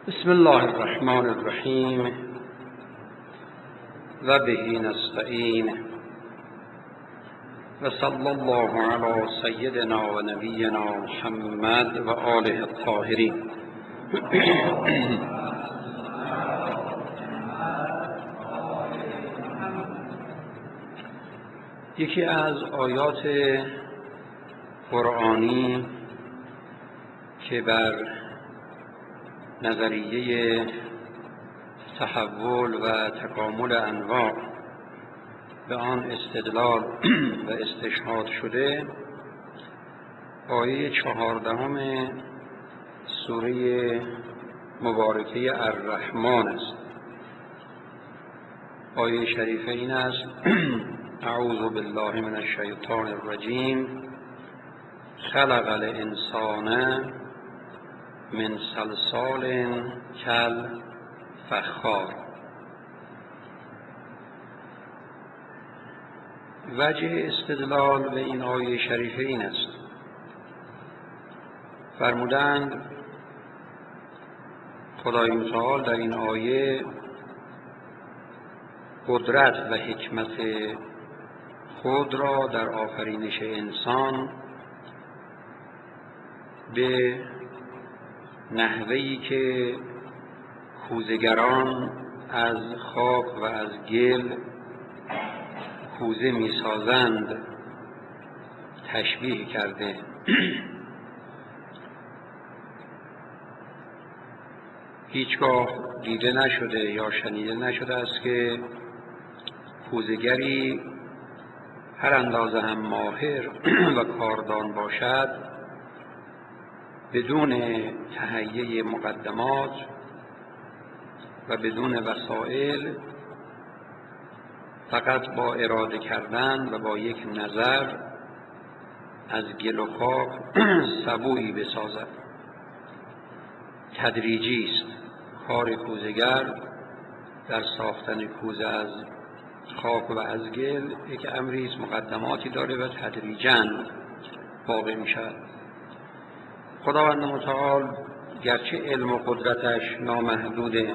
بسم الله الرحمن الرحیم و به نستعین و صلی الله علی سیدنا و نبینا محمد و آله الطاهرین. یکی از آیات قرآنی که بر نظریه تحول و تکامل انواع به آن استدلال و استشهاد شده، آیه 14 سوره مبارکه الرحمن است. آیه شریفه این است: اعوذ بالله من الشیطان الرجیم، خلق الانسان من صلصال کالفخار. وجه استدلال به این آیه شریفه این است: فرمودند خدای متعال در این آیه قدرت و حکمت خود را در آفرینش انسان به نحوهی که کوزه‌گران از خاک و از گل کوزه می‌سازند تشبیه کرده. هیچگاه دیده نشده یا شنیده نشده است که کوزه‌گری هر اندازه هم ماهر و کاردان باشد، بدون تهیه مقدمات و بدون وسایل، فقط با اراده کردن و با یک نظر از گل و خاک سبویی بسازد. تدریجی است کار کوزه‌گر در ساختن کوزه از خاک و از گل. یک امری است، مقدماتی داره و تدریجاً واقع می شود. خداوند متعال گرچه علم و قدرتش نامحدوده،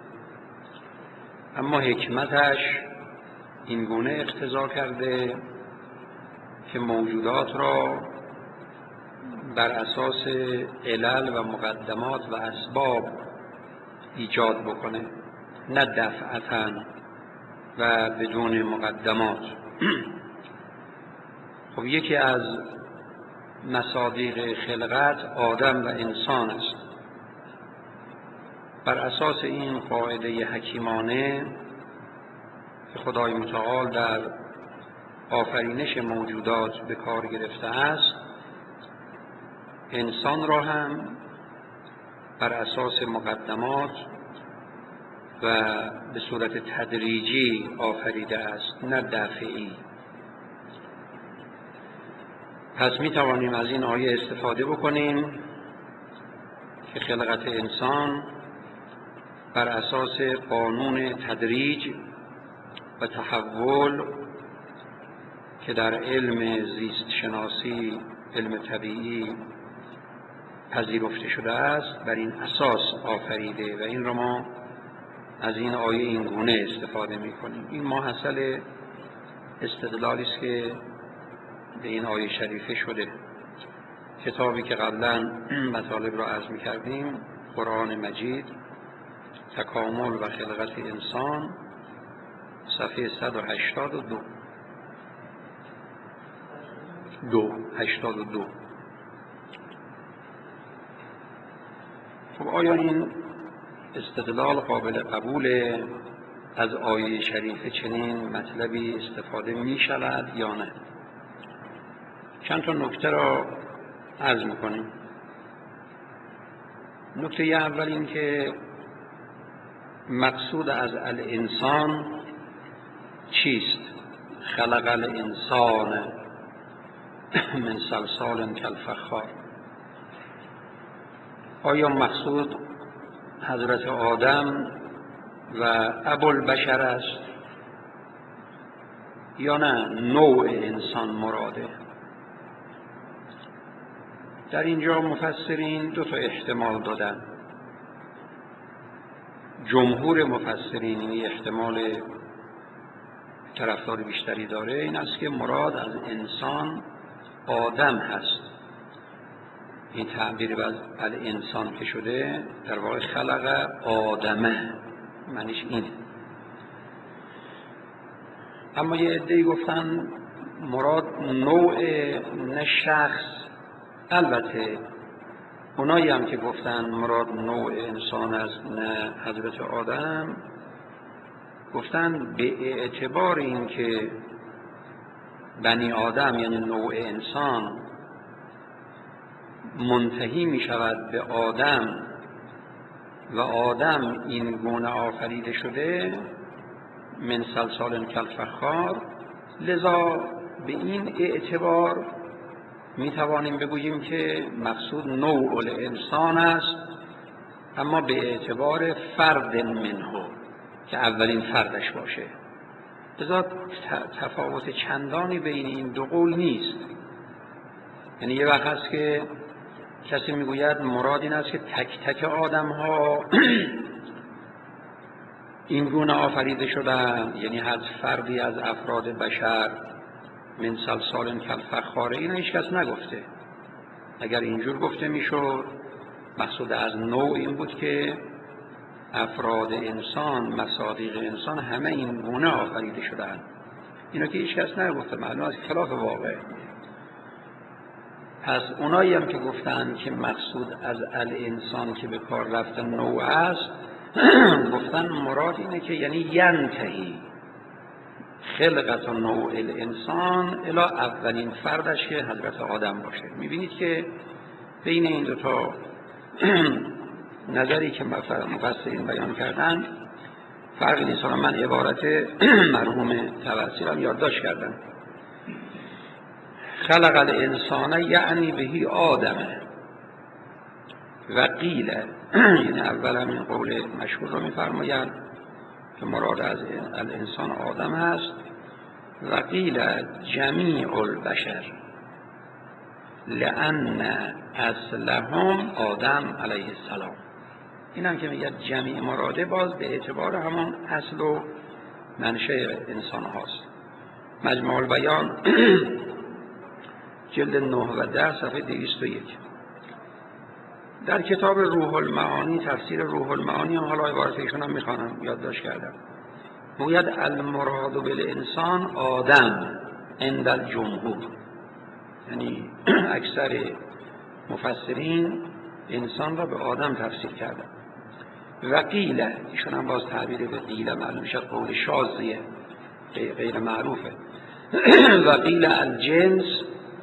اما حکمتش این گونه اقتضا کرده که موجودات را بر اساس علل و مقدمات و اسباب ایجاد بکنه، نه دفعتاً و بدون مقدمات. خب یکی از مصادیق خلقت آدم و انسان است. بر اساس این قاعده حکیمانه که خدای متعال در آفرینش موجودات به کار گرفته است، انسان را هم بر اساس مقدمات و به صورت تدریجی آفریده است، نه دفعی. پس می توانیم از این آیه استفاده بکنیم که خلقت انسان بر اساس قانون تدریج و تحول که در علم زیست شناسی، علم طبیعی پذیرفته شده است، بر این اساس آفریده و این را ما از این آیه این گونه استفاده می کنیم. این ماحصل استدلالی است که به این آیه شریفه شده. کتابی که قبلا مطالب را عرض می کردیم، قرآن مجید، تکامل و خلقت انسان، صفحه 182. خب آیا این استدلال قابل قبول از آیه شریفه چنین مطلبی استفاده می شود یا نه؟ چند تا نکته را عرض می‌کنیم. نکته اول این که مقصود از الانسان چیست؟ خلق الانسان من صلصال کالفخار. آیا مقصود حضرت آدم و ابوالبشر است یا نه نوع انسان مراده؟ در اینجا مفسرین دو تا احتمال دادن. جمهور مفسرین، یعنی احتمال طرفدار بیشتری داره، این است که مراد از انسان آدم هست. این تعبیر از انسان که شده در واقع خلق آدمه، معنیش اینه. اما یه عده‌ای گفتن مراد نوع نه شخص. البته اونایی هم که گفتن مراد نوع انسان است نه حضرت آدم، گفتن به اعتبار این که بنی آدم یعنی نوع انسان منتهی می شود به آدم و آدم این گونه آفریده شده من صلصال کالفخار، لذا به این اعتبار می توانیم بگوییم که مقصود نوع الانسان است، اما به اعتبار فرد منه که اولین فردش باشه. لذا تفاوت چندانی بین این دو قول نیست. یعنی یه وقت هست که کسی میگوید مراد این است که تک تک آدم ها این گونه آفریده شدن، یعنی هر فردی از افراد بشر من صلصال کالفخار. این هیچ کس نگفته. اگر اینجور گفته میشد مقصود از نوع این بود که افراد انسان، مصادیق انسان همه این گونه آفریده شدن. اینو که هیچ کس نگفته، معلوم است خلاف واقع. پس اونایی هم که گفتن که مقصود از الانسان که به کار رفته نوع است، گفتن مراد اینه که یعنی ینتهی خلقت و نوع الانسان الی اولین فردش که حضرت آدم باشه. میبینید که بین این دوتا نظری که مفسرین بیان کردن فرقی نیست. من عبارت مرحوم توسیرم یادداشت کردم. خلق الانسان یعنی بهی آدمه و قیل، یعنی اول همین قول مشهور رو میفرمایند که مراد از الانسان آدم هست. و قیل جمیع البشر لأن اصلهم آدم علیه السلام. این هم که میگه جمیع مراده باز به اعتبار همون اصل و منشأ انسان هاست. مجموع البیان جلد 9 و 10 صفحه 201. در کتاب روح المعانی، تفسیر روح المعانی هم حالا عبارت ایشون هم میخوانم، یادداشت کردم. میگوید المراد بالانسان آدم عند الجمهور، یعنی اکثر مفسرین انسان را به آدم تفسیر کردن. و قیل، ایشون هم باز تعبیر به قیل معلوم میشه قول شاذیه، غیر معروفه. و قیل الجنس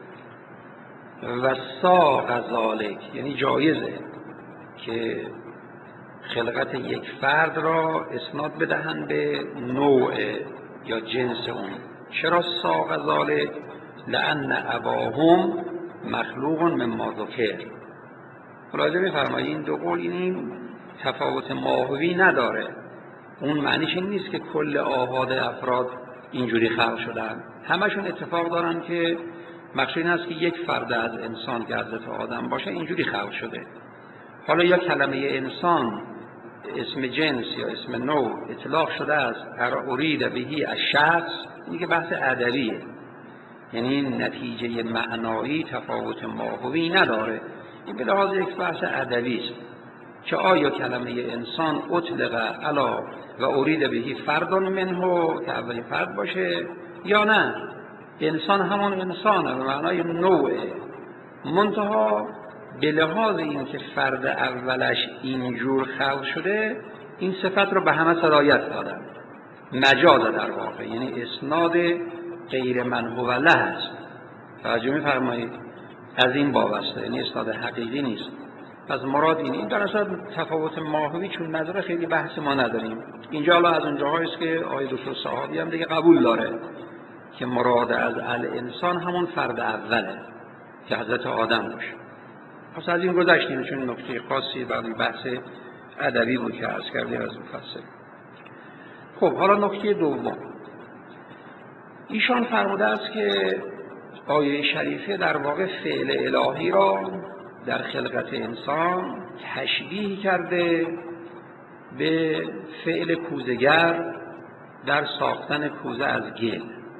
و ساق ذالک، یعنی جایزه که خلقت یک فرد را اسناد بدهند به نوع یا جنس اون. چرا ساق ذالک؟ لأن اباهم مخلوق مما ذکر. خلاصه می‌فرمایید این دو قول این تفاوت ماهوی نداره. اون معنیش این نیست که کل آحاد افراد اینجوری خلق شدن. همشون اتفاق دارن که مقصود این است که یک فرد از انسان که حضرت آدم باشه اینجوری خلق شده. حالا یا کلمه انسان اسم جنس یا اسم نوع اطلاق شده است ارید بهی از شخص، این که بحث ادبیه، یعنی نتیجه معنایی تفاوت ماهوی نداره. این به لحاظ یک بحث ادبی است که آیا کلمه انسان اطلق علی و ارید بهی فرد منه که اولی فرد باشه یا نه، انسان همون انسانه به معنای نوعه، منتها به لحاظ این که فرد اولش اینجور خلق شده این صفت رو به همه سرایت دادن. مجازه در واقع، یعنی اسناد غیر من هو له است. توجه می‌فرمایید؟ از این وابسته، یعنی اسناد حقیقی نیست. پس مراد این در اصل تفاوت ماهوی چون نظر خیلی بحث ما نداریم. اینجا حالا از اونجاهایی است که آقای دکتر صحابی هم دیگه قبول داره که مراد از الانسان همون فرد اوله که حضرت آدم باشه. پس از این گذشتیم چون نکته خاصی برای بحث ادبی بود که عرض کردیم از مفصل. خب حالا نکته دوم، ایشان فرموده است که آیه شریفه در واقع فعل الهی را در خلقت انسان تشبیه کرده به فعل کوزه‌گر در ساختن کوزه از گل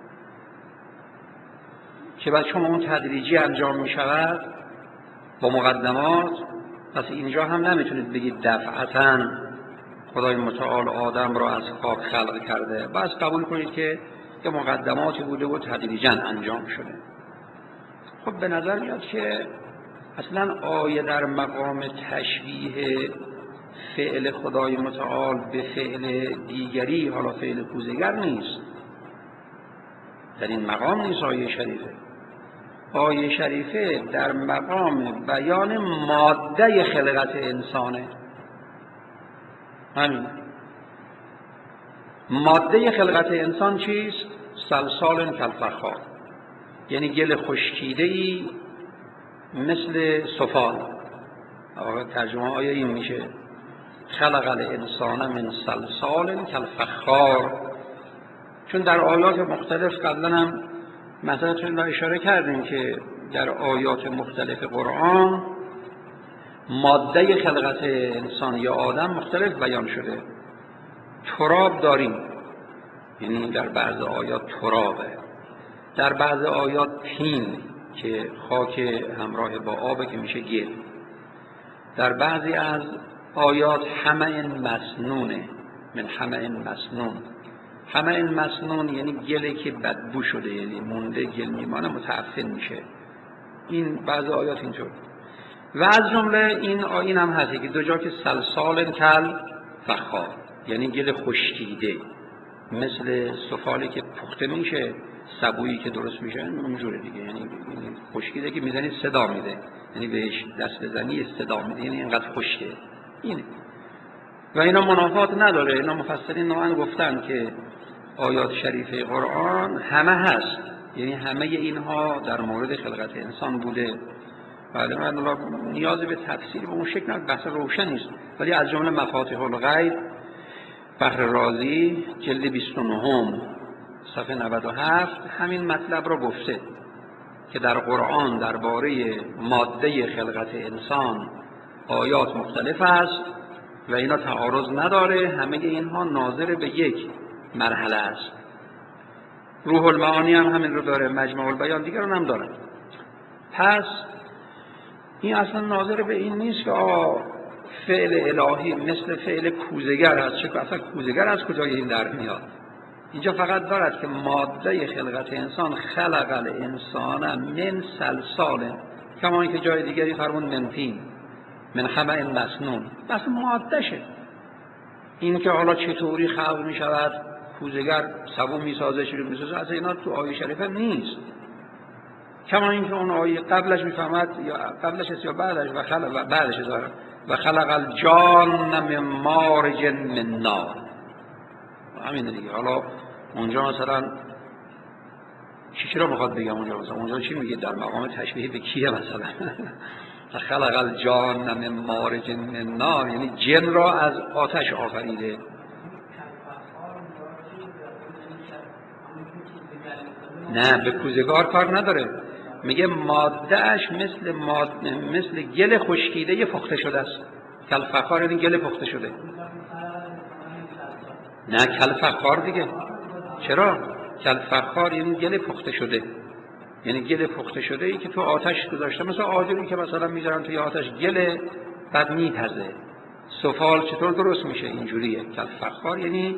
که بعد چون اون تدریجی انجام می شود با مقدمات، پس اینجا هم نمیتونید بگید دفعتاً خدای متعال آدم را از خاک خلق کرده، بس قبول کنید که یه مقدماتی بوده و تدریجاً انجام شده. خب به نظر میاد که اصلاً آیه در مقام تشبیه فعل خدای متعال به فعل دیگری، حالا فعل کوزه‌گر نیست، در این مقام نیست آیه شریفه. آیه شریفه در مقام بیان ماده خلقت انسانه. همین ماده خلقت انسان چیست؟ سلسال کالفخار، یعنی گل خشکیده‌ای مثل سفال. ترجمه آیه این میشه خلق الانسان من سلسال کالفخار. چون در آیات مختلف قبلا هم مثلا اشاره کردیم که در آیات مختلف قرآن ماده خلقت انسان یا آدم مختلف بیان شده. تراب داریم، یعنی در بعض آیات ترابه، در بعض آیات طین که خاک همراه با آب که میشه گل، در بعضی از آیات حمأ مسنونه، من حمأ مسنون. حمأ مسنون یعنی گلی که بدبو شده، یعنی مونده گل میمانه متعفن میشه. این بعض آیات اینطور. و از جمله این هم هستی که دو جا که سلسال کالفخار، یعنی گل خشکیده مثل سفالی که پخته میشه، سبویی که درست میشه اونجوره دیگه، یعنی خشکیده که میزنی صدا میده، یعنی بهش دست بزنی صدا میده، یعنی اینقدر خشکه. اینه و اینا منافات نداره. اینا مفسرین نوعا گفتن که آیات شریفه قرآن همه هست، یعنی همه اینها در مورد خلقت انسان بوده. بله، من نیازی به تفسیر به اون شکل بحث روشن نیست، ولی از جمله مفاتیح الغیب بحر رازی جلد 29 صفحه 97 همین مطلب رو گفته که در قرآن درباره ماده خلقت انسان آیات مختلف است و اینا تعارض نداره، همه اینها ناظر به یک مرحله است. روح المعانی هم همین رو داره، مجمع البیان دیگران هم داره. پس این اصلا ناظر به این نیست که فعل الهی مثل فعل کوزه‌گر است، چه اصلا کوزه‌گر از کجای این در میاد؟ اینجا فقط دارد که ماده خلقت انسان خلق الانسان من سلسال، کما اینکه جای دیگری فرمود من طین من حمأ مسنون، اصلا مادهشه. این که حالا چطوری خلق می شود، کوزه‌گر سبو می سازه چجوری می سازه، اصلا اینا تو آیه شریفه نیست. کما اینکه اون آیه قبلش میفهمد یا قبلش است یا بعدش و بعدش داره و خلق الجان من مارج من نار. همین دیگه. حالا اونجا مثلا چی رو میخواد بگم؟ اونجا چی میگه در مقام تشبیه به کیه؟ مثلا خلق الجان من مارج من نار، یعنی جن را از آتش آفریده. نه، به کوزه‌گار کار نداره، میگه مادهش مثل گل خشکیده پخته شده است. کالفخار یعنی گل پخته شده. نه کالفخار دیگه. چرا؟ کالفخار یعنی گل پخته شده، یعنی گل پخته شده ای که تو آتش گذاشته، مثلا آجری که مثلا میذارن توی آتش گل بعد میپزه. سفال چطور درست میشه؟ اینجوریه. کالفخار یعنی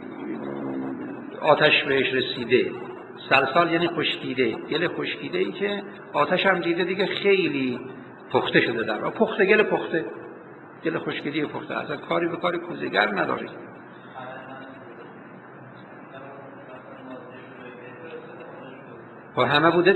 آتش بهش رسیده. سلسال یعنی خشکیده، گل خشکیده ای که آتش هم دیده دیگه خیلی پخته شده، در پخته گل پخته، گل خشکیده پخته، اصلا کاری به کاری کوزه‌گر نداره. و همه بوده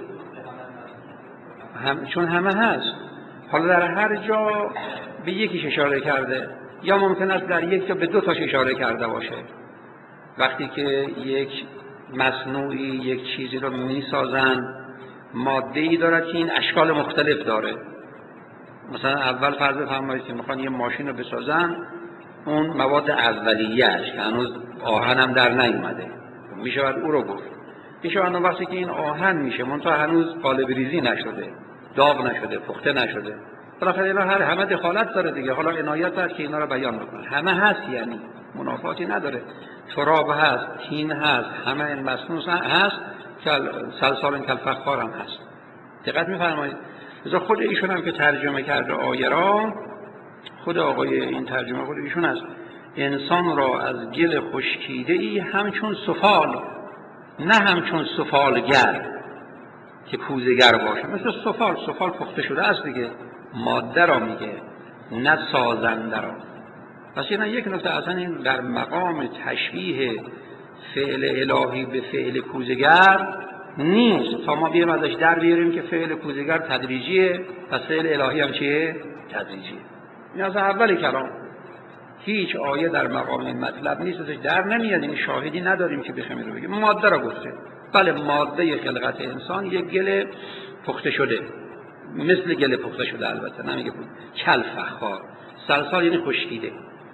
چون همه هست. حالا در هر جا به یکیش اشاره کرده، یا ممکن است در یک جا به دو تاش اشاره کرده باشه. وقتی که یک مصنوعی یک چیزی رو میسازن، ماده‌ای دارد که این اشکال مختلف داره. مثلا اول فرض بفرمایید که میخوان یه ماشین رو بسازن، اون مواد اولیه‌اش که هنوز آهن هم در نیومده، میشود او رو گفت. میشود وقتی که این آهن میشه منتها هنوز قالب ریزی نشده، داغ نشده، پخته نشده، بالاخره اینا همه دخالت داره دیگه. حالا عنایت هست که اینا رو بیان بکنه. همه هست، یعنی منافاتی نداره. تراب هست، تین هست، همه این مسنوس هست، سلسال کالفخار هم هست. دقت می‌فرمایید؟ لذا خود ایشون هم که ترجمه کرده آیه را، خود آقای این ترجمه خود ایشون است: انسان را از گل خشکیده‌ای همچون سفال، نه همچون سفالگر که کوزه‌گر باشه. مثل سفال پخته شده است دیگه، ماده را میگه، نه سازنده را. پس اینا یک نکته، اصلا این در مقام تشبیه فعل الهی به فعل کوزه‌گر نیست، تا ما بیایم ازش در بیاریم که فعل کوزه‌گر تدریجیه، پس فعل الهی هم چیه؟ تدریجیه. این از اول کلام هیچ آیه در مقام این مطلب نیست، ازش در نمیاد. این شاهدی نداریم که بخوایم رو بگیم. ماده را گفته. بله، ماده خلقت انسان یک گل پخته شده، مثل گل پخته شده، البته نمیگه بود کالفخار. سلسال یعنی خشکیده.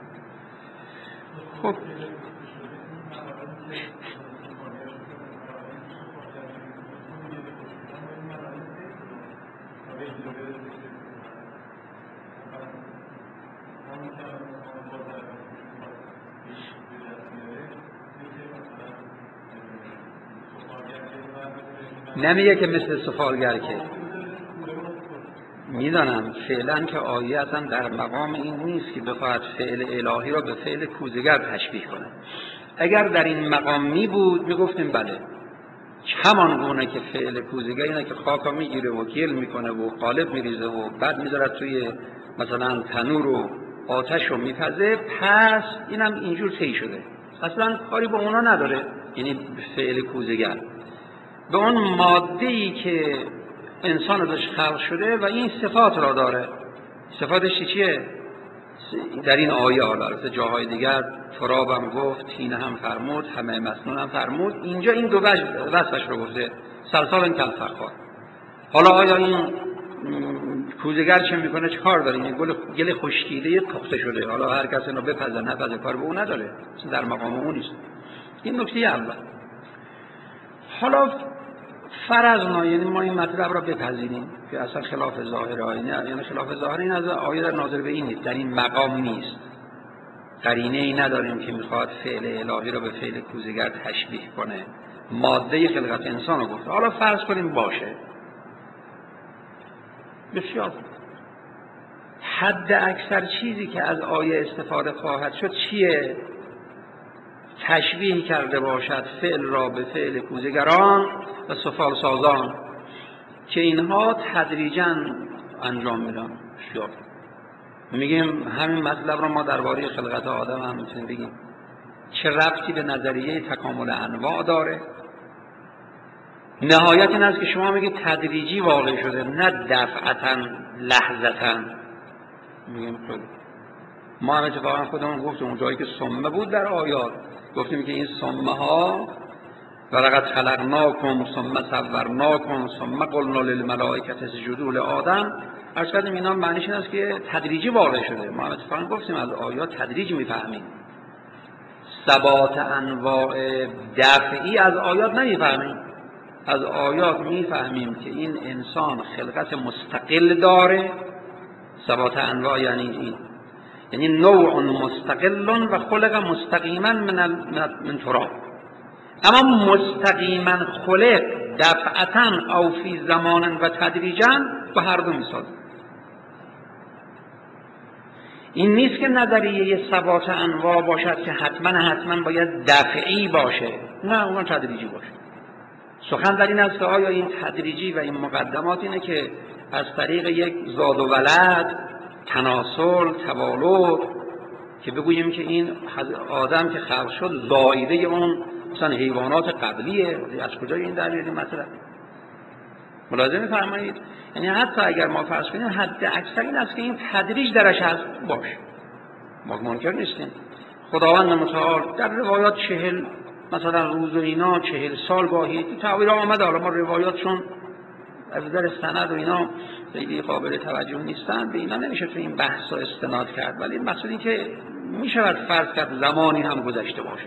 خب نمیگه که مثل سفالگر، که میدانم فعلا که آیه اصلا در مقام این نیست که بخواهد فعل الهی را به فعل کوزه‌گر تشبیه کنه. اگر در این مقام می بود میگفتیم بله، همان گونه که فعل کوزه‌گر اینه که خاکا میگیره و گل میکنه و قالب میریزه و بعد میذاره توی مثلا تنور و آتش رو میپزه، پس اینم اینجور طی شده، اصلا کاری با اونا نداره. یعنی فعل کوزه‌گر به اون ماده‌ای که انسان ازش خلق شده و این صفات را داره. صفاتش چیه؟ در این آیه حالا جاهای دیگر ترابم گفت، تینه هم فرمود، همه مسنون هم فرمود. اینجا این دو وصفش رو گفته، سلسال کالفخار. حالا آیا این کوزه‌گر چه میکنه؟ چه کار داره؟ این گل خشکیده پخته شده، حالا هر کس اینو بپزه نپزه کار به اون نداره، در مقام اون نیست. این نکته اول. حالا فرض ما، یعنی ما این مطلب را بپذیریم که اصلا خلاف ظاهر آیه، یعنی خلاف ظاهر این از آیه در ناظر به این نیست، در این مقام نیست، قرینه ای نداریم که میخواد فعل الهی را به فعل کوزه‌گر تشبیه کنه، ماده خلقت انسان رو گفته. حالا فرض کنیم باشه، بسیار حد اکثر چیزی که از آیه استفاده خواهد شد چیه؟ تشبیه کرده باشد فعل را به فعل کوزه‌گران و سفال سازان که اینها تدریجاً انجام میدن. بسیار میگیم همین مطلب را ما درباره خلقت آدم هم میتونیم بگیم. چه ربطی به نظریه تکامل انواع داره؟ نهایت این است که شما میگید تدریجی واقع شده، نه دفعتاً لحظتاً. میگیم ما هم اتفاقا خودمون گفتیم اون جایی که سمه بود در آیات، گفتیم که این سمه ها ولقد خلقناکم ثم صورناکم ثم قلنا للملائکه اسجدوا لآدم. عرض کردیم اینا معنیش این است که تدریجی واقع شده. ما هم اتفاقا گفتیم از آیات تدریج میفهمیم، ثبات انواع دفعی از آیات نمیفهمیم. از آیات میفهمیم که این انسان خلقت مستقل داره. ثبات انواع یعنی این، یعنی نوع مستقل و خلق مستقیما من تراب. اما مستقیما خلق دفعتا او فی زمان و تدریجا با هر دو میسازه. این نیست که نظریه ثبات انواع باشد که حتما باید دفعی باشه، نه، اون تدریجی باشه. سخن در این است که آیا این تدریجی و این مقدمات اینه که از طریق یک زاد و ولد، تناسل، توالد، که بگوییم که این آدم که خلق شد زایده اون مثلا حیوانات قبلیه، از کجای این در بیاریم مثلا؟ ملاحظه می‌فرمایید؟ یعنی حتی اگر ما فرض کنیم حد اکثر این است که این تدریج درش هست، باشه، ما منکر نیستیم. خداوند متعال در روایات 40 مثلا روز و اینا 40 سال گاهی تعبیر آمده. حالا ما روایاتشون از نظر سند و اینا خیلی قابل توجه نیستن، به اینا نمیشه تو این بحث رو استناد کرد، ولی مقصود این که میشود فرض کرد زمانی هم گذشته باشه،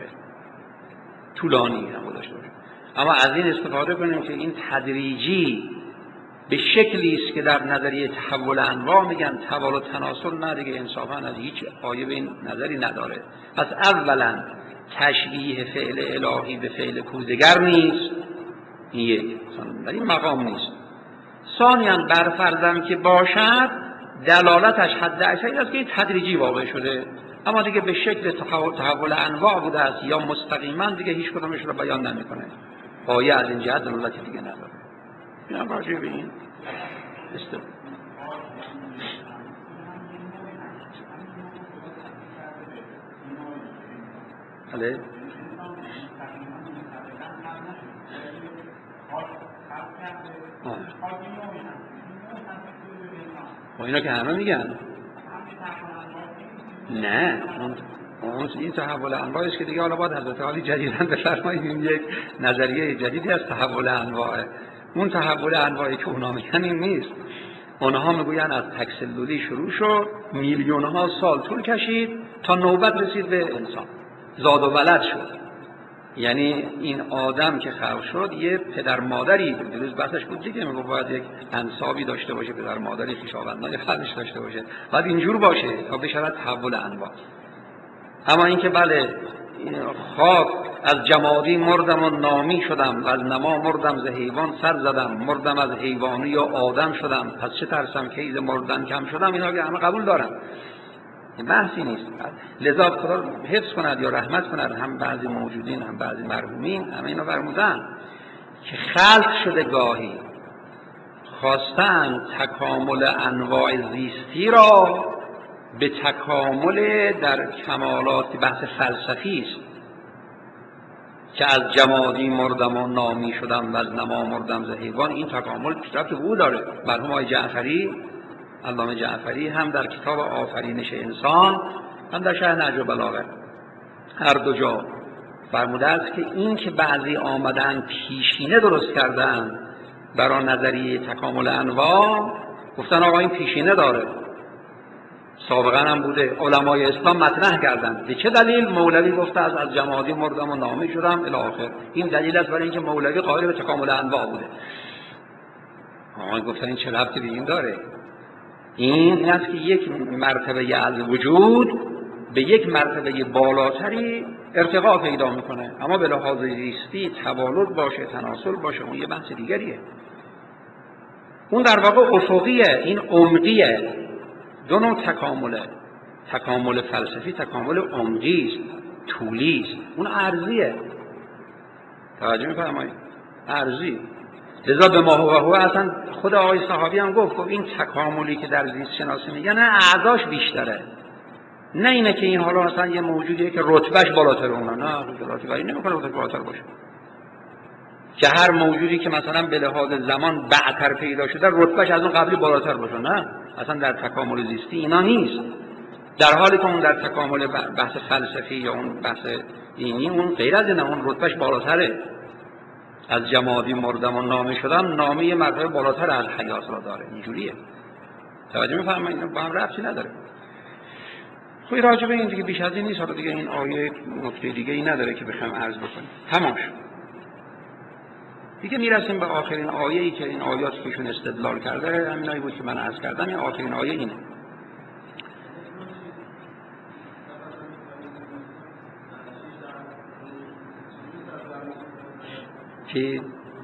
طولانی هم گذشته باشه، اما از این استفاده کنیم که این تدریجی به شکلی است که در نظریه تحول انواع میگن تبال و تناسل، نه دیگه انصافا از هیچ آیه به این نظری نداره. پس اولا تشبیه فعل الهی به فعل کودگر نیست، این یک، در این مقام نیست. ثانیاً برفرضم که باشد، دلالتش حد اکثری است که تدریجی واقع شده، اما دیگه به شکل تحول انواع بوده است یا مستقیما، دیگه هیچ کدومش رو بیان نمیکنه. آیه از این جهت دلالتی دیگه نداره. این هم راجع به این بله. اینا که همه میگن نه، اون این تحول انواع است که دیگه حالا باید حضرت عالی جدیداً بفرمایید این یک نظریه جدیدی از تحول انواع. اون تحول انواعی که اونا میگن این نیست. اونها میگوین از تکسلولی شروع شد، میلیون ها سال طول کشید تا نوبت رسید به انسان، زاد و ولد شد. یعنی این آدم که خلق شد یه پدر مادری، دیروز بحثش بود دیگه، میگه باید یک انسابی داشته باشه، پدر مادری خویشاوندان خلقش داشته باشه، باید اینجور باشه تا بشه تحول انواع. اما اینکه بله خاک از جمادی مردم و نامی شدم و از نما مردم ز حیوان سر زدم، مردم از حیوانی و آدم شدم، پس چه ترسم که ایز مردن کم شدم، اینا که همه قبول دارن، این بحثی نیست. لذا خدا حفظ کند یا رحمت کند، هم بعضی موجودین هم بعضی مرحومین همه اینا فرمودن که خلق شده گاهی خواستن تکامل انواع زیستی را به تکامل در کمالات بحث فلسفی است که از جمادی مردم و نامی شدم و از نما مردم ز حیوان. این تکامل پیشرفت وجود داره. مرحوم آقای جعفری، علامه جعفری، هم در کتاب آفرینش انسان هم در شرح نهج البلاغه هر دو جا فرموده است که این که بعضی آمدن پیشینه درست کردن برای نظریه تکامل انواع، گفتن آقا این پیشینه داره، سابقا هم بوده، علمای اسلام مطرح کردن. به چه دلیل؟ مولوی گفته از جمادی مردم و نامی شدم الی آخر. این دلیل است برای اینکه مولوی قائل به تکامل انواع بوده. آقا گفتن این چه ربطی به این داره؟ این است که یک مرتبه از وجود به یک مرتبه بالاتری ارتقا پیدا میکنه، اما به لحاظ زیستی تبالد باشه، تناسل باشه، اون یه بحث دیگریه. اون در واقع افقیه، این عمقیه. دو نوع تکامله، تکامل فلسفی تکامل عمقی است، طولی است، اون عرضیه. توجه می‌فرمایید؟ عرضی. لذا به ما هو اصلا خود آقای صحابی هم گفت این تکاملی که در زیست شناسی میگن نه اعضاش بیشتره، نه اینه که این حالا اصلا یه موجودیه که رتبهش بالاتر اونه، نه رتبه‌ای نمی‌کنه رتبهش بالاتر باشه، که هر موجودی که مثلا به لحاظ زمان بعدتر پیدا شده رتبهش از اون قبلی بالاتر باشه، نه اصلا در تکامل زیستی اینا نیست. در حالی که اون در تکامل بحث فلسفی یا اون بحث دینی اون غیر از اینه، اون رتبهش بالاتره. از جمادی مردم و نامی شدم، نامی مرتبه بالاتر از حیات را داره، اینجوریه. توجه می‌فرمایید؟ اینا با هم ربطی نداره. خب راجع به این دیگه بیش از این نیست. حالا دیگه این آیه نکته دیگه ای نداره که بخوام عرض بکنیم. تمام شد. دیگه میرسیم به آخرین آیه‌ای که این آیات کهشون استدلال کرده، همینایی بود که من عرض کردم. این آخرین آیه اینه که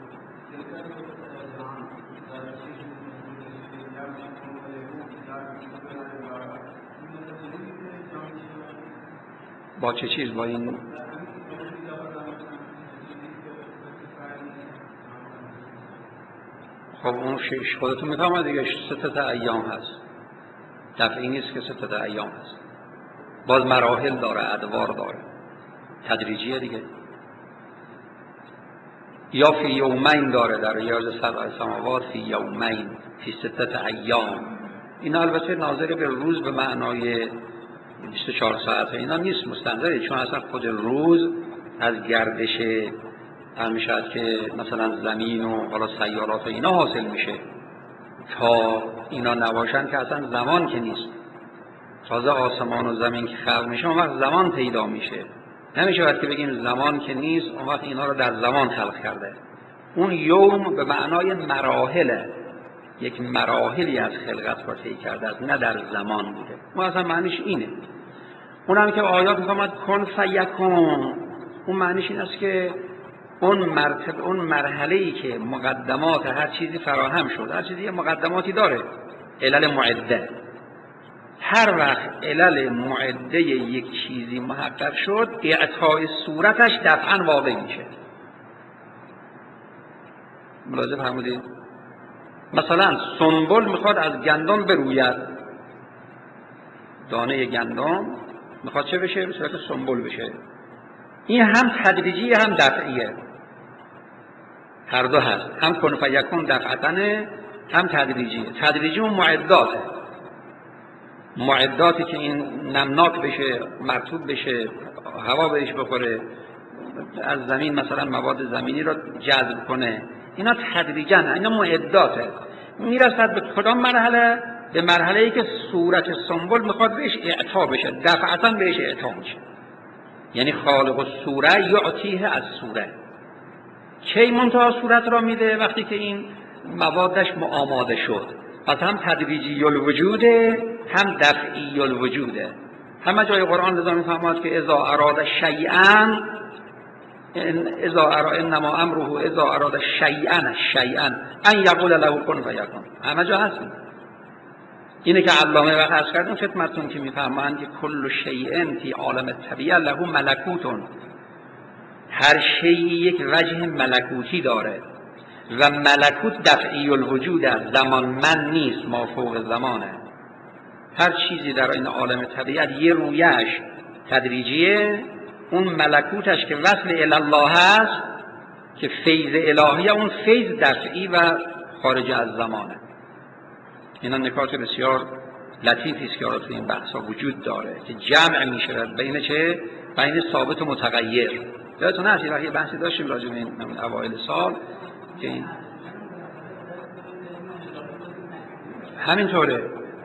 با چه چیز، با این خب اون شش خودتون میفهمید دیگه، 3 ایام هست، دفعی نیست که 3 ایام هست، باز مراحل داره، ادوار داره، تدریجیه دیگه. یا فی یومین داره، در ریاض 7 سماوات فی یومین فی 6 ایام. اینا البته ناظر به روز به معنای 24 ساعت اینا نیست مستنظره، چون اصلا خود روز از گردش همیشه که مثلا زمین و حالا سیارات و اینا حاصل میشه، تا اینا نباشن که اصلا زمان که نیست. تازه آسمان و زمین که خلق میشه اون وقت زمان پیدا میشه. نمیشه وقتی بگیم زمان که نیست اون وقت اینا رو در زمان خلق کرده. اون یوم به معنای مراحله، یک مراحلی از خلقت را طی کرده است، نه در زمان بوده. ما اصلا معنیش اینه. اونم که آیات میفهمد کن فیکون، اون معنیش این است که اون مرحله‌ای که مقدمات هر چیزی فراهم شد، هر چیزی مقدماتی داره، علل معده. هر وقت علل معده یک چیزی محقق شد، اعطای صورتش دفعاً واقع میشه. ملاحظه فرمودید؟ مثلا سنبل میخواد از گندم بروید، دانه گندم میخواد چه بشه؟ به صورت سنبل بشه. این هم تدریجی هم دفعیه، هر دو هست، هم کن فیکون دفعتنه هم تدریجیه. تدریجی اون معداتی که این نمناک بشه، مرطوب بشه، هوا بهش بخوره، از زمین مثلا مواد زمینی رو جذب کنه، اینا تدریجاً، اینا معداته. میرسد به کدام مرحله؟ به مرحله‌ای که صورت سنبل میخواد بهش اعطا بشه، دفعتاً بهش اعطا میشه. یعنی خالق الصوره یعطیه از صوره. کی منتها صورت را میده؟ وقتی که این موادش آماده شد. پس هم تدریجی الوجوده، هم دفعی الوجوده. همه جای قرآن لذا میفهمد که اذا اراد شیئا، انما امره اذا اراد شیئا ان یقول له کن فیکون. همه جا هست. اینه که علامه وقت عرض کردیم خدمتتون که میفهمند که کل شیء فی عالم الطبیعه له ملکوت. هر شیء یک وجه ملکوتی داره و ملکوت دفعی الوجود است، زمان من نیست، ما فوق زمانه. هر چیزی در این عالم طبیعت یه رویش تدریجیه، اون ملکوتش که وصل الی الله هست، که فیض الهیه، اون فیض دفعی و خارج از زمانه. اینا نکات بسیار لطیفی است که تو این بحثا وجود داره که جمع میشه بین چه؟ بین ثابت و متغیر. یادتون هست یه بحثی داشتیم راجع به این اوایل سال که این همینطوره.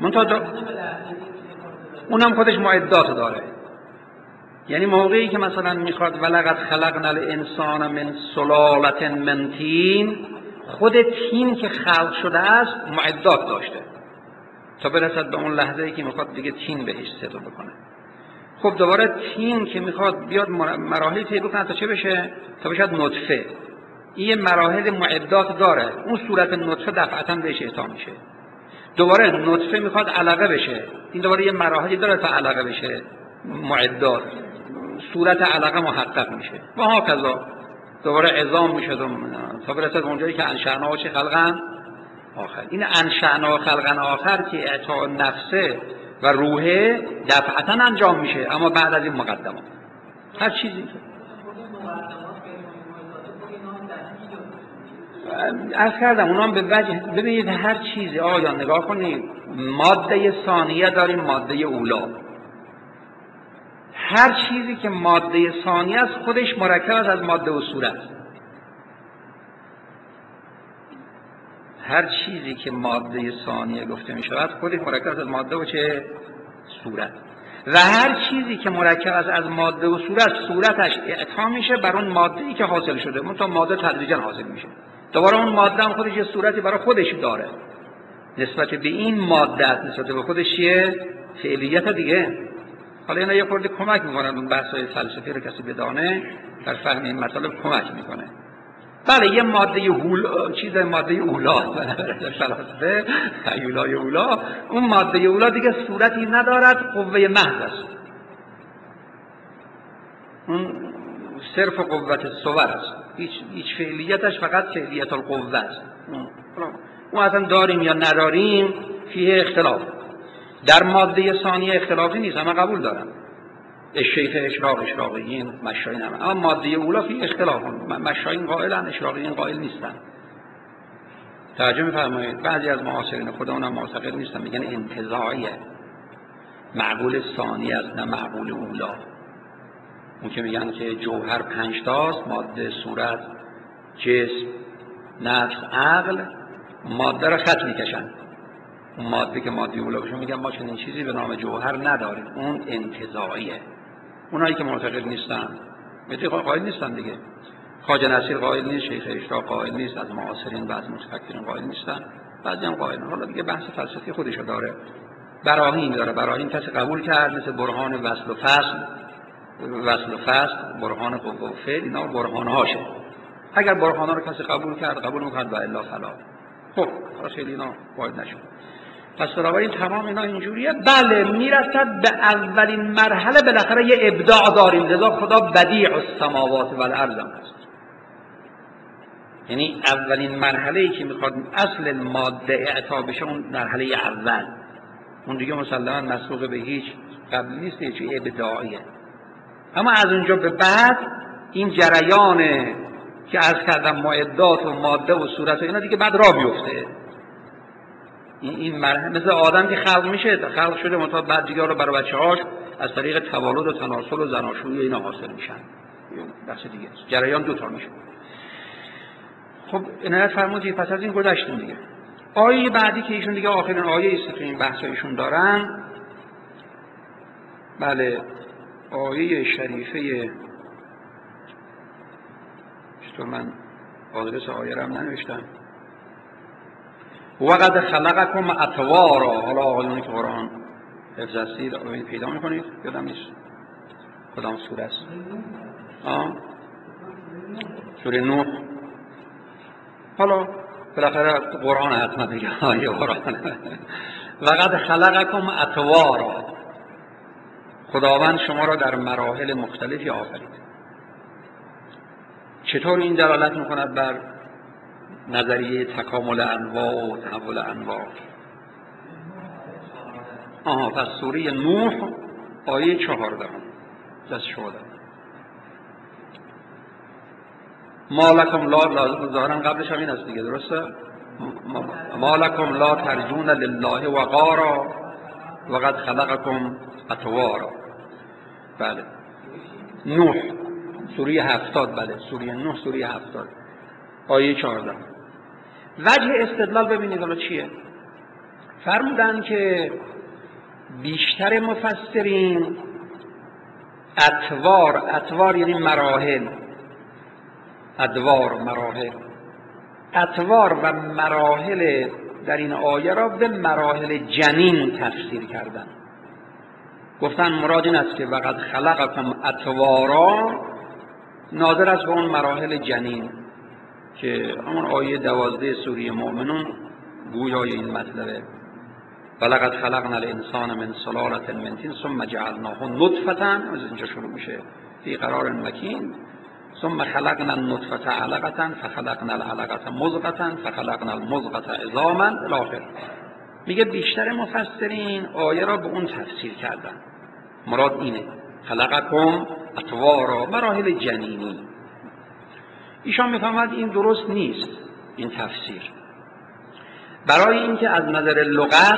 اونم خودش معدات داره. یعنی موقعی که مثلا میخواد ولقد خلقنا الانسان من سلاله من طین، خود طین که خلق شده است معدات داشته تا برسد به اون لحظه‌ای که میخواد دیگه طین بهش صدا بکنه. خب دوباره طین که میخواد بیاد مراحل طی بکنه تا چه بشه؟ تا بشه نطفه. این مراحل معدات داره. اون صورت نطفه دفعتاً بهش اعطا میشه. دوباره نطفه میخواد علقه بشه، این دوباره یه مراحلی داره تا علقه بشه، معدات، صورت علقه محقق میشه و هاکذا. دوباره عظام میشه تا برسد اونجایی که انشأنا چه خلقن آخر. این انشأنا خلقن آخر که اعطاء نفسه و روحه دفعتاً انجام میشه، اما بعد از این مقدمات هر چیزی. عرض کردم اونام به وجه. ببینید هر چیزی آیا نگاه کنید، ماده ثانیه داریم، ماده اولا. هر چیزی که ماده ثانیه است خودش مرکب است از ماده و صورت. هر چیزی که ماده ثانیه گفته می شود خودش مرکب است از ماده و چه؟ صورت. و هر چیزی که مرکب است از ماده و صورت، صورتش اعطا میشه بر اون ماده‌ای که حاصل شده. منتها ماده تدریجا حاصل میشه. دوباره اون ماده هم خودش یه صورتی برای خودش داره. نسبت به این ماده، نسبت به خودش یه فعلیت دیگه. حالا اینا یه خورده کمک میکنن، اون بحث‌های فلسفی رو کسی بدانه در فهم این مطالب کمک میکنه. بله یه ماده ماده اولا در فلسفه، هیولای اولا، اون ماده اولا دیگه صورتی ندارد، قوه محض است. اون صرف قوت صور است، هیچ فعلیتش فقط فعلیت القوه است. اون اصلا داریم یا نداریم فیه اختلاف. در ماده ثانیه اختلافی نیست، همه قبول دارن. الشیخ اشراقیین مشایین هم. اما ماده اولا فیه اختلاف. مشایین قائلن، اشراقیین قائل نیستن. توجه می‌فرمایید؟ بعضی از معاصرین خودمون هم معتقد نیستن، میگن انتزاعیه. معقول ثانی است نه معقول اولا. اون که میگن که جوهر 5 تاست، ماده، صورت، جسم، نفس، عقل، ماده را خط میکشن. اون ماده که ماده اولا بشه میگن ما چنین چیزی به نام جوهر نداریم، اون انتزاعیه. اونایی که معتقد نیستن مدی قائل نیستن دیگه. خواجه نصیر قائل نیست، شیخ اشراق قائل نیست، از معاصرین و از متفکرین قائل نیستن. بعضی هم قائلن. حالا دیگه بحث فلسفی خودشو داره، براهین داره. براهین کسی قبول کرد مثل برهان وصل و فصل، برهان قوه و فعل، اینا برهان هاشه. اگر برهان ها رو کسی قبول کرد قبول میکنه و الا فلا. خب خیلی اینا وارد نشد. پس بنابراین تمام اینا اینجوریه. بله میرسد به اولین مرحله، بالاخره یه ابداع داریم، لذا خدا بدیع السماوات و الارض هست. یعنی اولین مرحله ای که میخواد اصل ماده اعطا بشه اون مرحله اول، اون دیگه مسلما مسبوق به هیچ قبل نیست، یه چیز ابداعیه. اما از اونجا به بعد این جریان که عرض کردم معدات و ماده و صورت و اینا دیگه بعد راه بیفته. این مرحله مثل آدم که خلق میشه، خلق شده منتها بعد دیگه رو برای بچه‌هاش از طریق تولد و تناسل و زناشویی اینا حاصل میشن. بخش دیگه جریان دو تا میشه. خب عنایت فرمودید. پس از این گذشتیم دیگه. آیه بعدی که ایشون دیگه آخرین آیه است که این بحثایشون دارن، بله آیه شریفه، چطور من آدرس آیه رو هم ننوشتم، وقد خلقکم اطوارا. حالا آقایونی که قرآن حفظ هستید آیه پیدا میکنید، یادم نیست کدام سوره است. سوره نوح. حالا بالاخره قرآن حتما دیگه، آیه قرآن. وقد خلقکم اطوارا، خداوند شما را در مراحل مختلفی آفرید. چطور این دلالت میکند بر نظریه تکامل انواع و تحول انواع؟ پس سوره نوح آیه 14 دست شما دارم. ما لکم لا، ظاهرا قبلش هم این است دیگه، درسته؟ ما لکم لا ترجون لله وقارا وقد خلقکم اطوارا. بله نوح سوره 70. بله سوره نوح سوره 70 آیه 14. وجه استدلال ببینید حالا چیه. فرمودن که بیشتر مفسرین اطوار یعنی مراحل، اطوار و مراحل در این آیه را به مراحل جنین تفسیر کردن. گفتن مراد این است که وقد خلقکم اطوارا ناظر است به اون مراحل جنین که همون آیه 12 سوره مؤمنون گویای این مطلبه. ولقد خلقنا الانسان من سلالة من طین ثم جعلناه نطفة، از اینجا شروع میشه، فی قرار مکین، ثم خلقنا النطفة علقة فخلقنا العلقة مضغة فخلقنا المضغة عظاما الی آخر. میگه بیشتر مفسرین آیه را به اون تفسیر کردن. مراد اینه خلقکم اطوارا، مراحل جنینی. ایشان میفهمد این درست نیست این تفسیر، برای اینکه از نظر لغت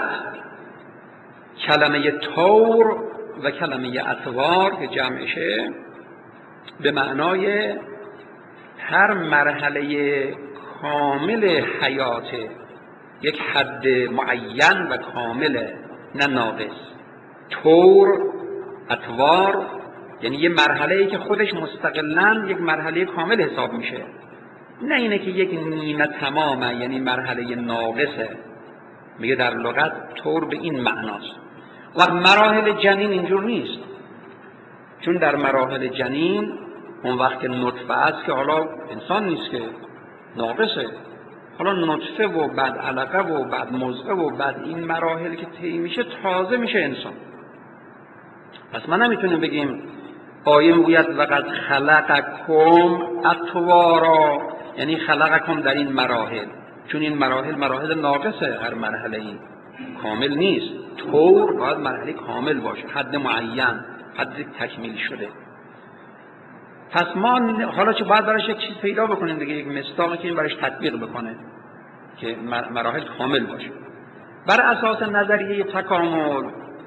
کلمه طور و کلمه اطوار که جمعشه به معنای هر مرحله کامل حیات، یک حد معین و کامل، نه ناقص. طور، اطوار یعنی یه مرحله‌ای که خودش مستقلاً یک مرحله کامل حساب میشه، نه اینه که یک نیمه تمامه یعنی مرحله ناقصه. میگه در لغت طور به این معناست. و مراحل جنین اینجور نیست، چون در مراحل جنین اون وقت که نطفه است که حالا انسان نیست که ناقصه، حالا نطفه و بعد علقه و بعد مضغه و بعد این مراحل که طی میشه تازه میشه انسان. پس ما نمیتونیم بگیم آیه میگوید وقد خلقکم اطوارا یعنی خلقکم در این مراحل، چون این مراحل ناقصه، هر مرحله این کامل نیست. طور باید مرحله کامل باشه، حد معین، حد تکمیل شده. پس ما حالا چه باید براش یک چیز پیدا بکنیم دیگه، یک مصداقی که این براش تطبیق بکنه که مراحل کامل باشه. بر اساس نظریه تکامل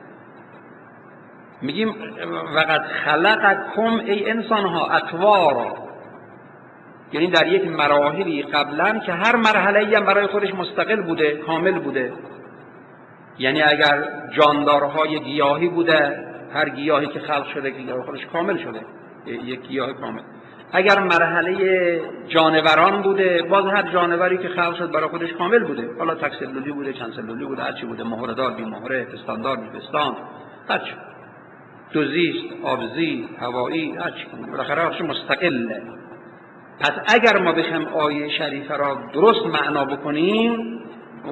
میگیم وقد خلقکم ای انسان ها اطوارا، یعنی در یک مراحلی قبلا که هر مرحله‌ای هم برای خودش مستقل بوده، کامل بوده. یعنی اگر جاندارهای گیاهی بوده، هر گیاهی که خلق شده که خودش کامل شده، یک گیاه کامل. اگر مرحله جانوران بوده، باز هر جانوری که خلق شد برای خودش کامل بوده، حالا تک سلولی بوده، چند سلولی بوده، هرچی بوده، مهره‌دار بی مهره، پستاندار بی پستان، هرچی، دوزیست، آبزی، هوایی، هرچی، بالاخره هرچی مستقله. پس اگر ما بخوایم آیه شریفه را درست معنا بکنیم،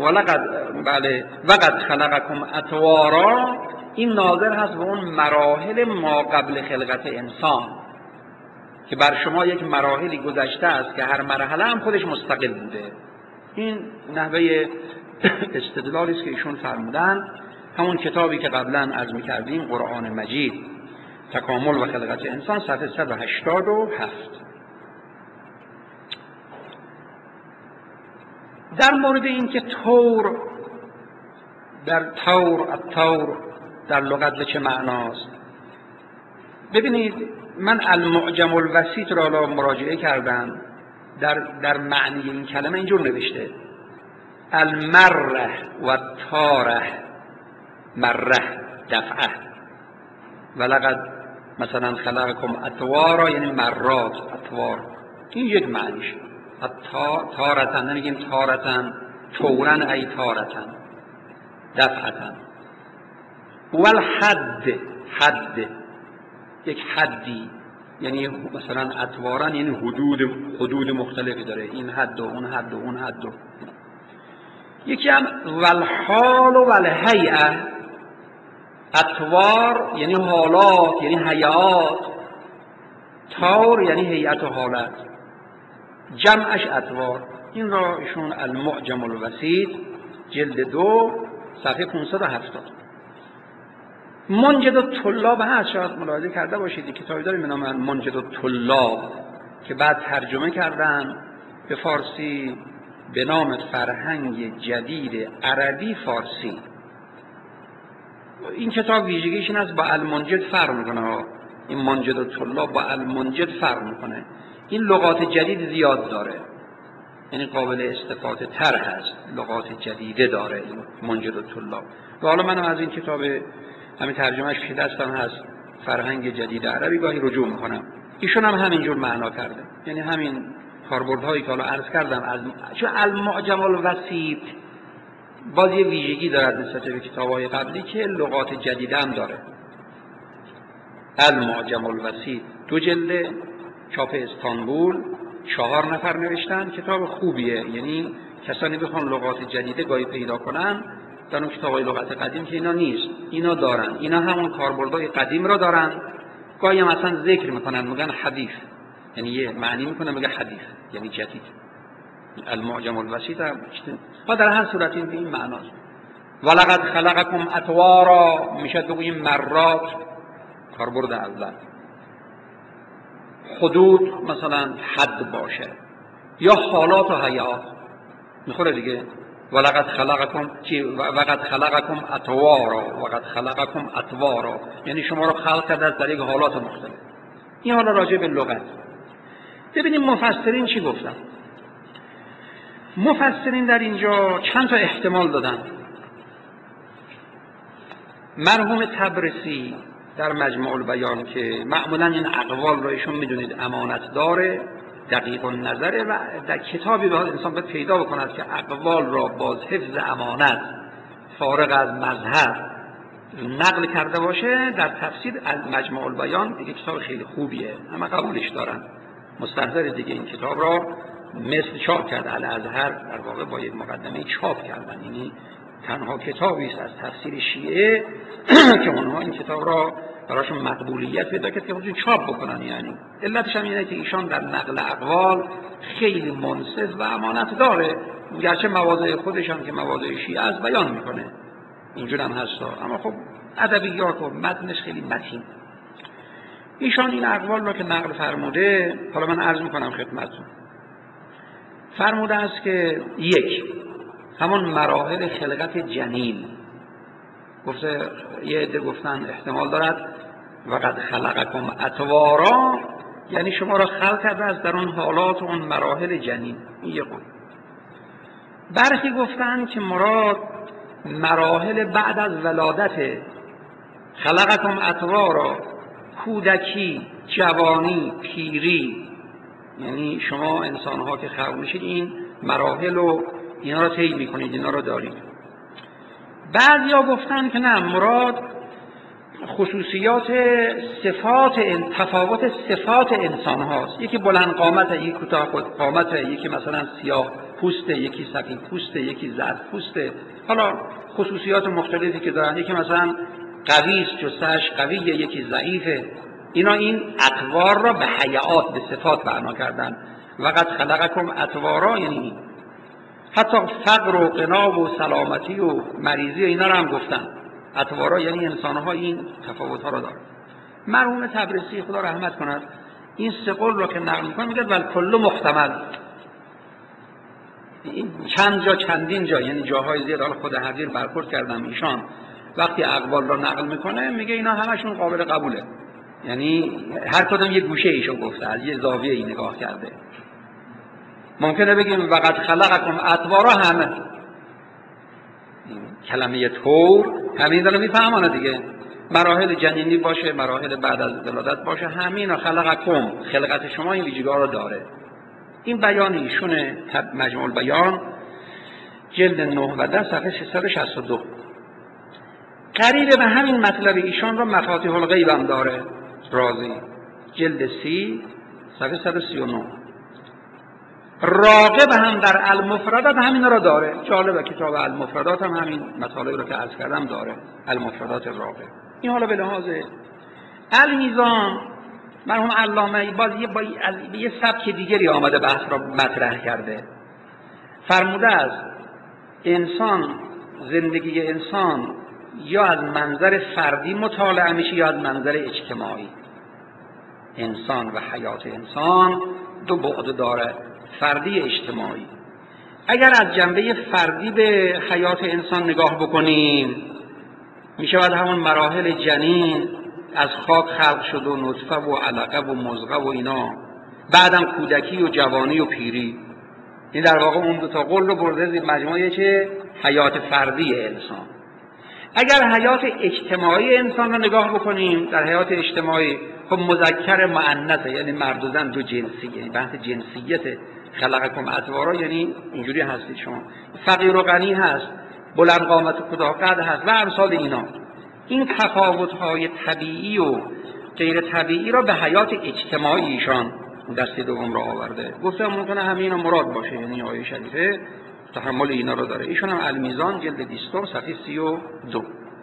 وقد خلقکم اطوارا، این ناظر هست به اون مراحل ما قبل خلقت انسان که بر شما یک مراحلی گذشته است که هر مرحله هم خودش مستقل بوده. این نحوه استدلالی است که ایشون فرمودن. همون کتابی که قبلا عرض می‌کردیم، قرآن مجید، تکامل و خلقت انسان، صفحه 187. در مورد این که طور در لغت به چه معناست، ببینید من المعجم الوسیط را مراجعه کردم. در معنی این کلمه اینجور نوشته: المره و تاره، مره دفعه، ولقد مثلا خلقکم اطوارا یعنی مرات، اطوار، این یک معنیش. تارتن، نمیگیم تارتن، طورن ای تارتن، دفعتن. والحد، حد، یک حدی، یعنی مثلا اطوارن یعنی حدود مختلفی داره، این حد و اون حد و اون حد و. یکی هم والحال و والهیئه، اطوار یعنی حالات، یعنی هیئات، طور یعنی هیئت و حالت، جمعش اطوار. این را ایشون المعجم الوسیط جلد 2 صفحه 570. منجد الطلاب هست، شاید ملاحظه کرده باشید، کتابی داریم به نام منجد الطلاب که بعد ترجمه کردن به فارسی به نام فرهنگ جدید عربی فارسی. این کتاب ویژگیش این است با المنجد فرق میکنه. این منجد الطلاب با المنجد فرق میکنه. این لغات جدید زیاد داره، یعنی قابل استفاده تر هست، لغات جدیده داره این منجد الطلاب. و حالا منم از این کتاب همین ترجمهش پیش دستم هست، فرهنگ جدید عربی، گاهی رجوع میکنم. ایشون هم همینجور معنا کرده، یعنی همین کاربردهایی که حالا عرض کردم. چون المعجم الوسیط باز یه ویژگی دارد نسبت به کتاب‌های قبلی که لغات جدیده هم داره. المعجم الوسیط 2 جلده، چاپ استانبول، 4 نفر نوشتن. کتاب خوبیه، یعنی کسانی بخوان لغات جدیده گاهی پیدا کنن در اون کتاب‌های لغت قدیم که اینا نیست، اینا دارن، اینا همون کاربردهای قدیم را دارن. گاهی هم اصلا ذکر میکنن، میگن حدیث، یعنی یه معنی میکنه میگه حدیث یعنی جدید. المعجم الوسیط هم در هر صورت این معناست. ولقد خلقکم اطوارا میشه بگوییم مرات، کاربرد اول. حدود مثلا حد باشه، یا حالات و هیئات میخوره دیگه. ولقد خلقکم وقد خلقکم اطوارا، وقد خلقکم اطوارا یعنی شما رو خلق کرده در یک حالات مختلف. این حالا راجع به لغت. ببینیم مفسرین چی گفتن. مفسرین در اینجا چند تا احتمال دادن. مرحوم طبرسی در مجموع البیان که معمولا این اقوال را ایشون میدونید امانت داره، دقیق النظره، و در کتابی باید انسان باید پیدا بکند که اقوال را باز حفظ امانت فارغ از مذهب نقل کرده باشه. در تفسیر مجموع البیان دیگه کتاب خیلی خوبیه، همه قبولش دارن. مستحضر دیگه این کتاب را مثل چاپ کرد الازهر، در واقع با یک مقدمه چاپ کردن، یعنی تنها کتابی است از تفسیر شیعه که اونها این کتاب را براشون مقبولیت پیدا کرد که خودشون چاپ بکنن. یعنی علتش هم اینه که ایشان در نقل اقوال خیلی منصف و امانت داره، گرچه مواضع خودش هم که مواضع شیعه است بیان میکنه، اینجور هم هستا، اما خب ادبیات و متنش خیلی متین. ایشان این اقوال را که نقل فرموده، حالا من عرض میکنم خدمتتون. فرموده است که یک، همون مراحل خلقت جنین گفته، یه عده گفتن احتمال دارد وقد خلقکم اطوارا یعنی شما را خلق کرده است در اون حالات و اون مراحل جنین. این یه قول. برخی گفتن که مراد مراحل بعد از ولادت، خلقکم اطوارا، کودکی، جوانی، پیری، یعنی شما انسان‌ها که خلق میشید این مراحل و اینا رو طی میکنید، اینا رو دارید. بعضیا گفتن که نه، مراد خصوصیات صفات تفاوت صفات انسان هاست. یکی بلند قامته، یکی کوتاه قامته، یکی مثلا سیاه پوسته، یکی سفید پوسته، یکی زرد پوسته. حالا خصوصیات مختلفی که دارن. یکی مثلا قوی است، جثه‌اش قویه، یکی ضعیفه. اینا این اطوار را به هیئات، به صفات معنا کردن. وقد خلقکم اطوارا، یعنی حتی فقر و غنا و سلامتی و مریضی اینا رو هم گفتن. اطوارا یعنی انسان‌ها این تفاوت‌ها را دارن. مرحوم تبریزی خدا رحمت کند این سه قول را که نقل می‌کنه میگه ول کل محتمل. این چند جا، چندین جا، یعنی جاهای زیاد. حالا خود حقیر برخورد کردم ایشان وقتی اقوال را نقل می‌کنه میگه اینا همشون قابل قبوله. یعنی هر کدوم یه گوشه ایشو گفته، از یه زاویه ای نگاه کرده. ممکنه بگیم وقد خلقکم اطوارا، همه کلمه طور همین داره میفهمانه دیگه. مراحل جنینی باشه، مراحل بعد از ولادت باشه، همین خلقکم، خلقت شما این ویژگی‌ها رو داره. این بیان ایشونه، مجموع البیان جلد 9 و 10 صفحه 362. قریب به همین مطلب ایشان رو مفاتیح الغیب هم داره، رازی جلد 30 صفحه 139. راغب هم در المفردات همین رو داره. جالبه کتاب المفردات هم همین مطالب رو که عرض کردم داره، المفردات راغب. این حالا به لحاظ المیزان مرحوم علامه باز یه سبک دیگری آمده بحث را مطرح کرده. فرموده است انسان، زندگی انسان یا از منظر فردی مطالعه میشه یا از منظر اجتماعی. انسان و حیات انسان دو بعد داره، فردی اجتماعی. اگر از جنبه فردی به حیات انسان نگاه بکنیم میشود همون مراحل جنین، از خاک خلق شد و نطفه و علقه و مضغه و اینا، بعدم کودکی و جوانی و پیری. این در واقع اون دو تا قول رو برده زیر مجموعه چه؟ حیات فردی انسان. اگر حیات اجتماعی انسان رو نگاه بکنیم، در حیات اجتماعی خب مذکر مؤنثه، یعنی مرد و زن دو جنسی، یعنی بحث جنسیت خلقکم اطوارا، یعنی اینجوری هستید شما، فقیر و غنی هست، بلند قامت و کوتاه قد هست و امثال اینا. این تفاوت‌های طبیعی و غیر طبیعی را به حیات اجتماعی ایشان دسته دوم را آورده. گفتم ممکنه همین مراد باشه، یعنی آیه شریفه تحمل اینا رو داره. ایشون هم المیزان جلد 20 صفحه 32.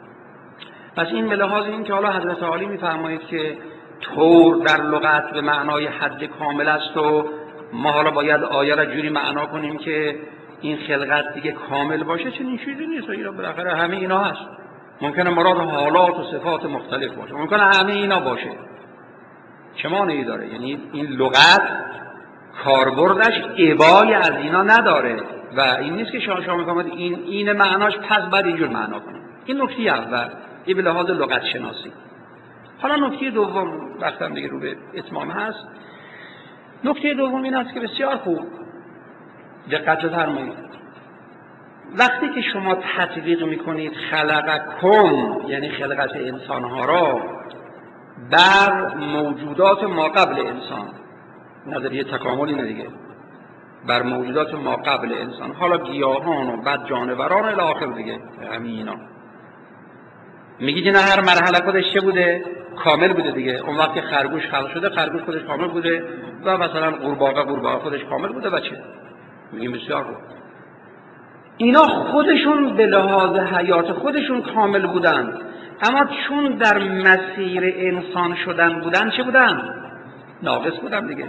پس این به لحاظ این که حالا حضرت عالی می‌فرمایید که طور در لغت به معنای حد کامل است و ما حالا باید آیه را جوری معنا کنیم که این خلقت دیگه کامل باشه، چنین چیزی نیست. اینا بالاخره همه اینا هست. ممکنه مراد حالات و صفات مختلف باشه، ممکنه همه اینا باشه. چه معنی داره؟ یعنی این لغت کاربردش ابای از اینا نداره و این نیست که شما میفهمید این معناش پس بعد اینجور معنا کنید. این نکته اول، این به لحاظ لغت شناسی. حالا نکته دوم، وقتم دیگه رو به اتمام هست. نکته دوم این است که بسیار خوب دقت فرمایید. وقتی که شما تطبیق میکنید خلقکم، یعنی خلقت انسانها را بر موجودات ما قبل انسان، نظریه تکامل اینه دیگه، بر موجودات ما قبل انسان، حالا گیاهان و بعد جانوران الی آخر دیگه، همین اینا میگید نه هر مرحله خودش چه بوده؟ کامل بوده دیگه. اون وقت خرگوش خلق شده، خرگوش خودش کامل بوده و مثلا قورباغه خودش کامل بوده و چه؟ میگیم بسیار خوب. اینا خودشون به لحاظ حیات خودشون کامل بودن، اما چون در مسیر انسان شدن بودن چه بودن؟ ناقص بودن دیگه.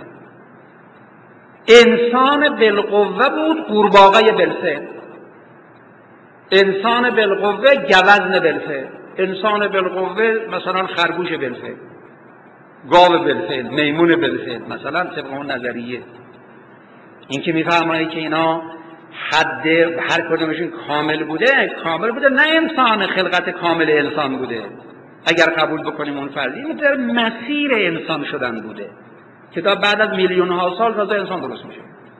انسان بالقوه بود، قورباغه بالفعل. انسان بالقوه، گوزن بالفعل. انسان بالقوه مثلا خرگوش بالفعل، گاو بالفعل، میمون بالفعل، مثلا طبق اون نظریه. این که میفهمه که اینا حد هر کدومشون کامل بوده نه انسان خلقت کامل انسان بوده. اگر قبول بکنیم اون فرضیه، این در مسیر انسان شدن بوده که تا بعد از میلیون ها سال تازه انسان درست میشه.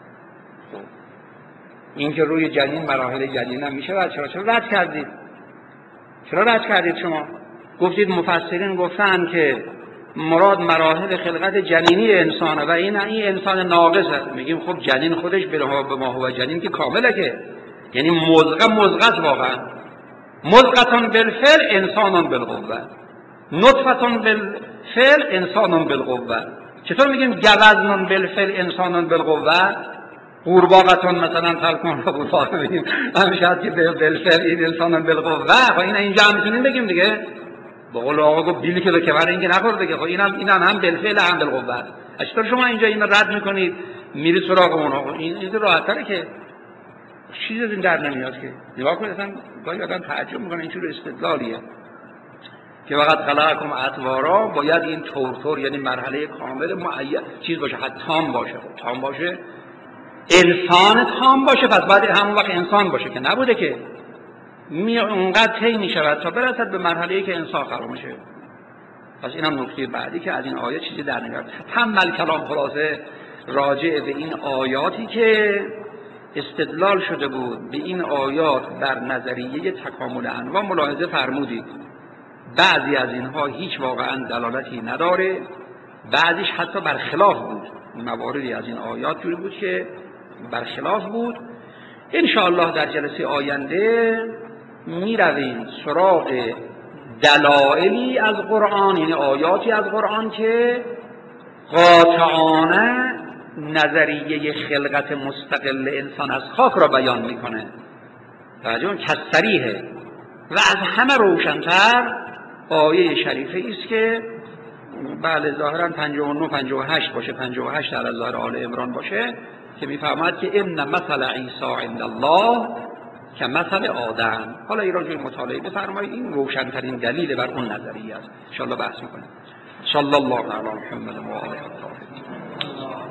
این که روی جنین، مراحل جنین هم میشه و چرا رد کردید؟ چرا رد کردید شما؟ گفتید مفسرین گفتن که مراد مراحل خلقت جنینی انسانه و این انسان ناقصه. میگیم خب جنین خودش به ما هو جنین که کامله، که یعنی مزغه واقعا. مزغتون بالفعل انسانون بالقوه، نطفتون بالفعل انسانون بالقوه. چطور میگیم گوزنون بالفعل انسانون بالقوه؟ قورباغتون مثلا تلکون قورباغه بگیم همیشه هست که بالفعل این انسانون بالقوه. خب این اینجا هم میتونیم بگیم دیگه، با قول آقا گفت بیلی که به کمر اینکه نخورده که. خب اینم هم بالفعل هم بالقوه. چطور شما اینجا اینو رد میکنید میری سراغ اون؟ این راحت‌تره که چیزی از این در نمیاد که. نگاه کنید اصلا گاهی آدم تعجب میکنه این چه استدلالیه که وقت خلقکم اطوارا، باید این طور یعنی مرحله کامل معین چیز باشه، حتی تام باشه. خب تام باشه انسان تام باشه، پس بعد همون وقت انسان باشه که نبوده که. اونقدر طی میشود تا برسد به مرحله‌ای که انسان قرار میشه. پس اینم نکته بعدی که از این آیه چیزی در نمیاد. تمام کلام خلاصه راجع به این آیاتی که استدلال شده بود به این آیات بر نظریه تکامل انواع ملاحظه فرمودید. بعضی از اینها هیچ واقعا دلالتی نداره، بعضیش حتی برخلاف بود. مواردی از این آیات جوری بود که برخلاف بود. انشاءالله در جلسه آینده می رویم سراغ دلایلی از قرآن، یعنی آیاتی از قرآن که قاطعانه نظریه خلقت مستقل انسان از خاک را بیان میکنه. توجه کسریه. و از همه روشن‌تر آیه شریفه است که بله ظاهرا 59 58 باشه، 58 در ظاهر آل عمران باشه، که میفرماید که ان مثل عیسی عند الله که مثل آدم. حالا این را جوی مطالعه بفرمایید، این روشن‌ترین دلیل بر اون نظریه است. ان شاء الله بحث می‌کنیم. صلی الله علی محمد و آله.